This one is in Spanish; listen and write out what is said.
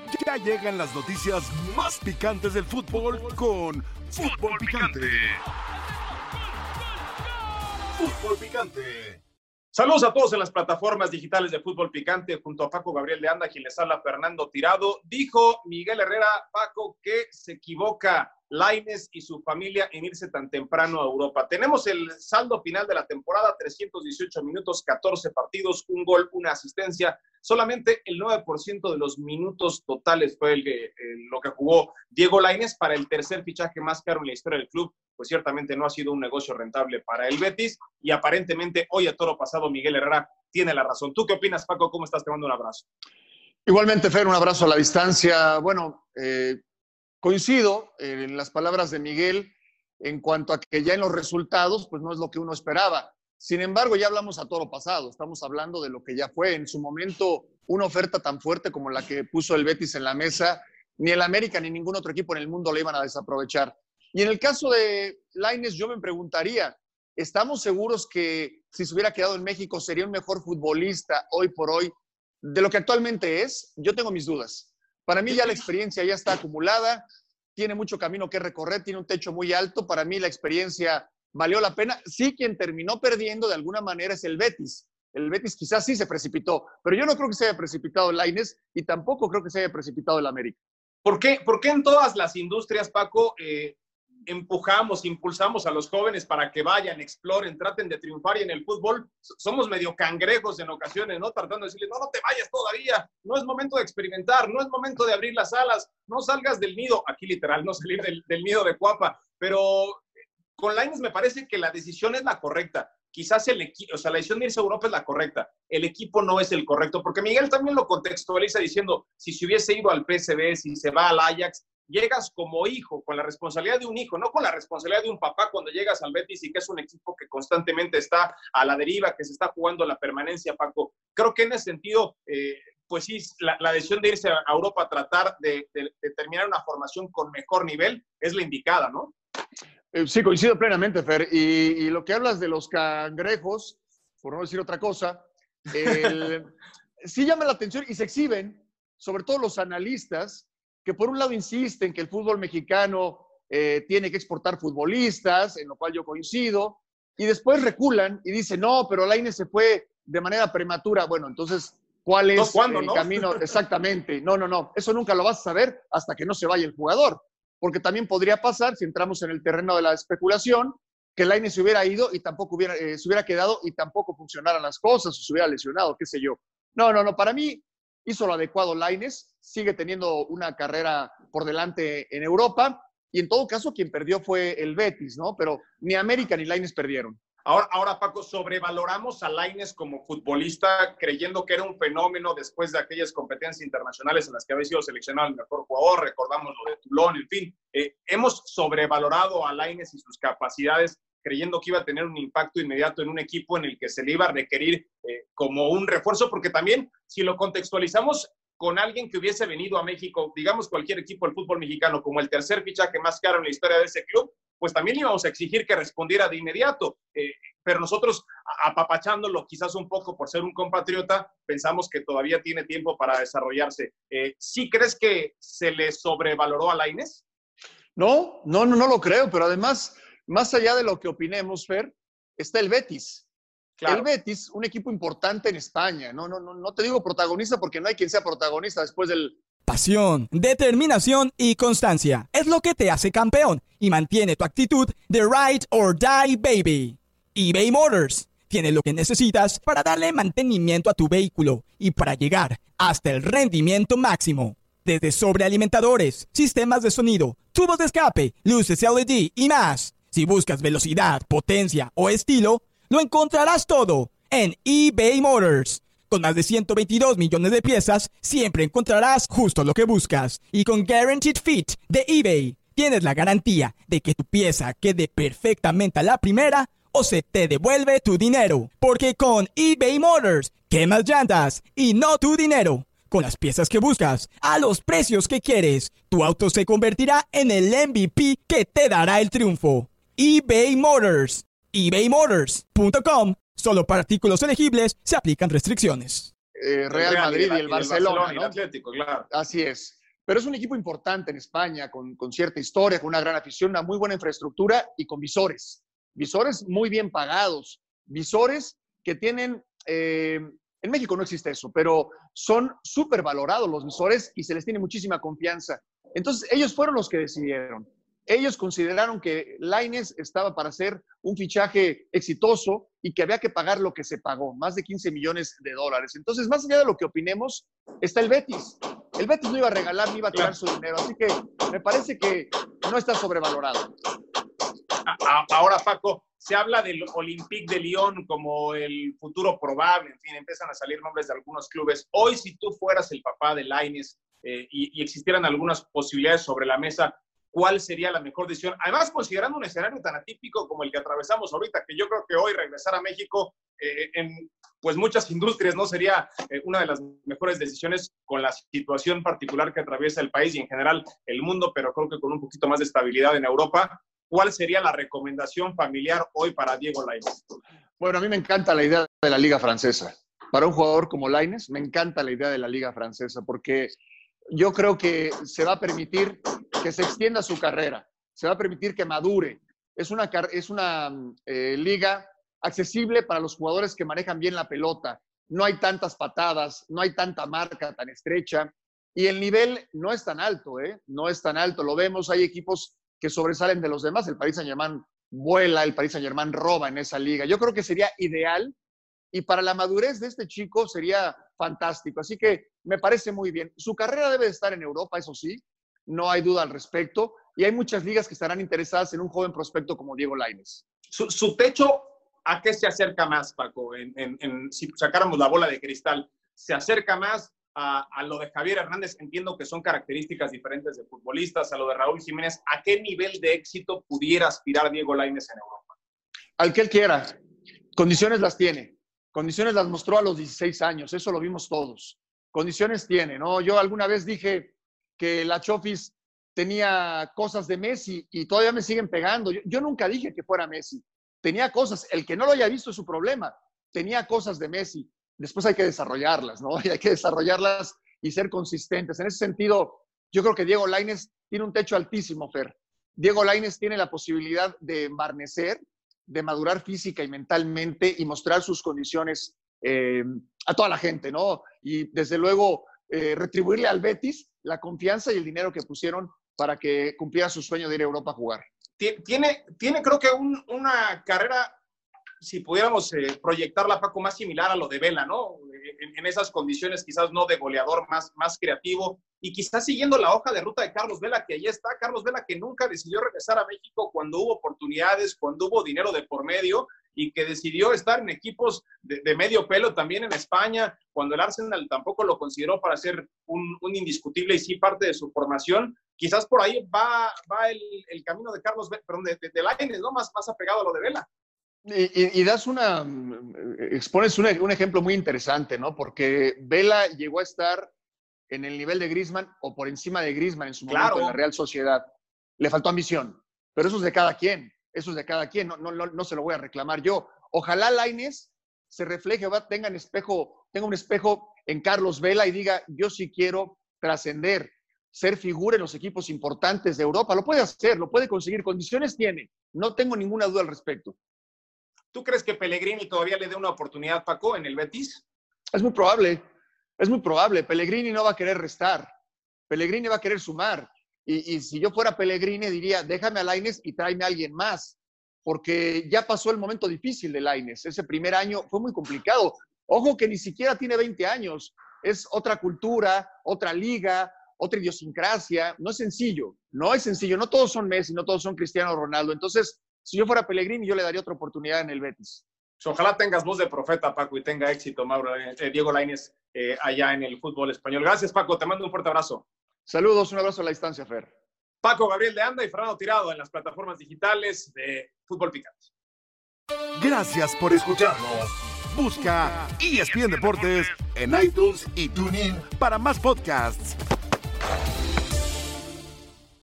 Ya llegan las noticias más picantes del fútbol con Fútbol Picante. Fútbol Picante. Saludos a todos en las plataformas digitales de Fútbol Picante, junto a Paco Gabriel de Anda, quien les habla Fernando Tirado. Dijo Miguel Herrera, Paco, que se equivoca Lainez y su familia en irse tan temprano a Europa. Tenemos el saldo final de la temporada, 318 minutos, 14 partidos, un gol, una asistencia. Solamente el 9% de los minutos totales fue lo que jugó Diego Lainez para el tercer fichaje más caro en la historia del club. Pues ciertamente no ha sido un negocio rentable para el Betis y aparentemente hoy a toro pasado Miguel Herrera tiene la razón. ¿Tú qué opinas, Paco? ¿Cómo estás? Te mando un abrazo. Igualmente, Fer, un abrazo a la distancia. Bueno, coincido en las palabras de Miguel en cuanto a que ya en los resultados pues no es lo que uno esperaba. Sin embargo, ya hablamos a toro pasado, estamos hablando de lo que ya fue. En su momento, una oferta tan fuerte como la que puso el Betis en la mesa, ni el América ni ningún otro equipo en el mundo le iban a desaprovechar. Y en el caso de Lainez, yo me preguntaría, ¿estamos seguros que si se hubiera quedado en México sería un mejor futbolista hoy por hoy de lo que actualmente es? Yo tengo mis dudas. Para mí ya la experiencia ya está acumulada, tiene mucho camino que recorrer, tiene un techo muy alto. Para mí la experiencia valió la pena. Sí, quien terminó perdiendo de alguna manera es el Betis. El Betis quizás sí se precipitó, pero yo no creo que se haya precipitado Lainez y tampoco creo que se haya precipitado el América. ¿Por qué en todas las industrias, Paco, impulsamos a los jóvenes para que vayan, exploren, traten de triunfar, y en el fútbol somos medio cangrejos en ocasiones, ¿no? Tratando de decirles, no te vayas todavía, no es momento de experimentar, no es momento de abrir las alas, no salgas del nido, aquí literal, no salir del nido de Cuapa, pero con Lainez me parece que la decisión es la correcta. Quizás la decisión de irse a Europa es la correcta, el equipo no es el correcto, porque Miguel también lo contextualiza diciendo, si se hubiese ido al PSV, si se va al Ajax, llegas como hijo, con la responsabilidad de un hijo, no con la responsabilidad de un papá cuando llegas al Betis y que es un equipo que constantemente está a la deriva, que se está jugando la permanencia, Paco. Creo que en ese sentido, pues sí, la decisión de irse a Europa a tratar de terminar una formación con mejor nivel es la indicada, ¿no? Sí, coincido plenamente, Fer. Y lo que hablas de los cangrejos, por no decir otra cosa, sí llama la atención y se exhiben, sobre todo los analistas, que por un lado insisten que el fútbol mexicano tiene que exportar futbolistas, en lo cual yo coincido, y después reculan y dicen, no, pero Lainez se fue de manera prematura. Bueno, entonces, ¿cuál es el camino? Exactamente. No, eso nunca lo vas a saber hasta que no se vaya el jugador, porque también podría pasar, si entramos en el terreno de la especulación, que Lainez se hubiera ido y tampoco se hubiera quedado y tampoco funcionaran las cosas, o se hubiera lesionado, qué sé yo. No, para mí hizo lo adecuado Lainez, sigue teniendo una carrera por delante en Europa, y en todo caso quien perdió fue el Betis, ¿no? Pero ni América ni Lainez perdieron. Ahora, Paco, sobrevaloramos a Lainez como futbolista, creyendo que era un fenómeno después de aquellas competencias internacionales en las que había sido seleccionado el mejor jugador, recordamos lo de Toulon, en fin. Hemos sobrevalorado a Lainez y sus capacidades, creyendo que iba a tener un impacto inmediato en un equipo en el que se le iba a requerir como un refuerzo, porque también, si lo contextualizamos con alguien que hubiese venido a México, digamos cualquier equipo del fútbol mexicano, como el tercer fichaje más caro en la historia de ese club, pues también íbamos a exigir que respondiera de inmediato. Pero nosotros, apapachándolo quizás un poco por ser un compatriota, pensamos que todavía tiene tiempo para desarrollarse. ¿Sí crees que se le sobrevaloró a Lainez? No lo creo, pero además, más allá de lo que opinemos, Fer, está el Betis. Claro. El Betis, un equipo importante en España. No te digo protagonista porque no hay quien sea protagonista después del... Pasión, determinación y constancia es lo que te hace campeón y mantiene tu actitud de ride or die, baby. eBay Motors tiene lo que necesitas para darle mantenimiento a tu vehículo y para llegar hasta el rendimiento máximo. Desde sobrealimentadores, sistemas de sonido, tubos de escape, luces LED y más. Si buscas velocidad, potencia o estilo, lo encontrarás todo en eBay Motors. Con más de 122 millones de piezas, siempre encontrarás justo lo que buscas. Y con Guaranteed Fit de eBay, tienes la garantía de que tu pieza quede perfectamente a la primera o se te devuelve tu dinero. Porque con eBay Motors, quemas llantas y no tu dinero. Con las piezas que buscas, a los precios que quieres, tu auto se convertirá en el MVP que te dará el triunfo. eBay Motors. ebaymotors.com. Solo para artículos elegibles se aplican restricciones. Real Madrid y el Barcelona, ¿no? El Atlético, claro. Así es. pero es un equipo importante en España, con cierta historia, con una gran afición, una muy buena infraestructura y con visores muy bien pagados, visores que tienen, en México no existe eso, pero son súper valorados los visores y se les tiene muchísima confianza. Entonces, ellos fueron los que decidieron. Ellos consideraron que Lainez estaba para hacer un fichaje exitoso y que había que pagar lo que se pagó, más de $15 millones. Entonces, más allá de lo que opinemos, está el Betis. El Betis no iba a regalar ni iba a tirar su dinero, así que me parece que no está sobrevalorado. Ahora, Paco, se habla del Olympique de Lyon como el futuro probable, en fin, empiezan a salir nombres de algunos clubes. Hoy, si tú fueras el papá de Lainez y existieran algunas posibilidades sobre la mesa, ¿cuál sería la mejor decisión? Además, considerando un escenario tan atípico como el que atravesamos ahorita, que yo creo que hoy regresar a México en pues muchas industrias no sería una de las mejores decisiones con la situación particular que atraviesa el país y en general el mundo, pero creo que con un poquito más de estabilidad en Europa. ¿Cuál sería la recomendación familiar hoy para Diego Lainez? Bueno, a mí me encanta la idea de la Liga Francesa. Para un jugador como Lainez, me encanta la idea de la Liga Francesa porque yo creo que se va a permitir que se extienda su carrera, se va a permitir que madure. Es una liga accesible para los jugadores que manejan bien la pelota. No hay tantas patadas, no hay tanta marca tan estrecha y el nivel no es tan alto, no es tan alto. Lo vemos, hay equipos que sobresalen de los demás. El Paris Saint-Germain vuela, el Paris Saint-Germain roba en esa liga. Yo creo que sería ideal y para la madurez de este chico sería fantástico. Así que me parece muy bien. Su carrera debe de estar en Europa, eso sí, no hay duda al respecto. Y hay muchas ligas que estarán interesadas en un joven prospecto como Diego Lainez. Su techo, ¿a qué se acerca más, Paco? Si sacáramos la bola de cristal, ¿se acerca más a lo de Javier Hernández? Entiendo que son características diferentes de futbolistas, a lo de Raúl Jiménez. ¿A qué nivel de éxito pudiera aspirar Diego Lainez en Europa? Al que él quiera. Condiciones las tiene. Condiciones las mostró a los 16 años. Eso lo vimos todos. Condiciones tiene, ¿no? Yo alguna vez dije que la Chofis tenía cosas de Messi y todavía me siguen pegando. Yo nunca dije que fuera Messi. Tenía cosas. El que no lo haya visto es su problema. Tenía cosas de Messi. Después hay que desarrollarlas, ¿no? Y hay que desarrollarlas y ser consistentes. En ese sentido, yo creo que Diego Lainez tiene un techo altísimo, Fer. Diego Lainez tiene la posibilidad de embarnecer, de madurar física y mentalmente y mostrar sus condiciones a toda la gente, ¿no? Y desde luego retribuirle al Betis la confianza y el dinero que pusieron para que cumpliera su sueño de ir a Europa a jugar. Tiene creo que una carrera, si pudiéramos proyectarla, Paco, más similar a lo de Vela, ¿no? En esas condiciones quizás no de goleador, más creativo, y quizás siguiendo la hoja de ruta de Carlos Vela, que ahí está. Carlos Vela, que nunca decidió regresar a México cuando hubo oportunidades, cuando hubo dinero de por medio, y que decidió estar en equipos de medio pelo también en España, cuando el Arsenal tampoco lo consideró para ser un indiscutible y sí parte de su formación. Quizás por ahí va el camino de Carlos Vela, perdón, de Lainez, ¿no? Más apegado a lo de Vela. Y expones un ejemplo muy interesante, ¿no? Porque Vela llegó a estar en el nivel de Griezmann o por encima de Griezmann en su momento en la Real Sociedad. Le faltó ambición, pero eso es de cada quien. No se lo voy a reclamar yo. Ojalá Lainez se refleje, tenga un espejo en Carlos Vela y diga, yo sí quiero trascender, ser figura en los equipos importantes de Europa. Lo puede hacer, lo puede conseguir. Condiciones tiene. No tengo ninguna duda al respecto. ¿Tú crees que Pellegrini todavía le dé una oportunidad, Paco, en el Betis? Es muy probable. Pellegrini no va a querer restar. Pellegrini va a querer sumar. Y si yo fuera Pellegrini diría, déjame a Lainez y tráeme a alguien más. Porque ya pasó el momento difícil de Lainez. Ese primer año fue muy complicado. Ojo que ni siquiera tiene 20 años. Es otra cultura, otra liga, otra idiosincrasia. No es sencillo. No todos son Messi, no todos son Cristiano Ronaldo. Entonces, si yo fuera Pellegrini, yo le daría otra oportunidad en el Betis. Pues ojalá tengas voz de profeta, Paco, y tenga éxito, Diego Lainez, allá en el fútbol español. Gracias, Paco. Te mando un fuerte abrazo. Saludos, un abrazo a la distancia, Fer. Paco Gabriel de Anda y Fernando Tirado en las plataformas digitales de Fútbol Picante. Gracias por escucharnos. Busca ESPN Deportes en iTunes y TuneIn para más podcasts.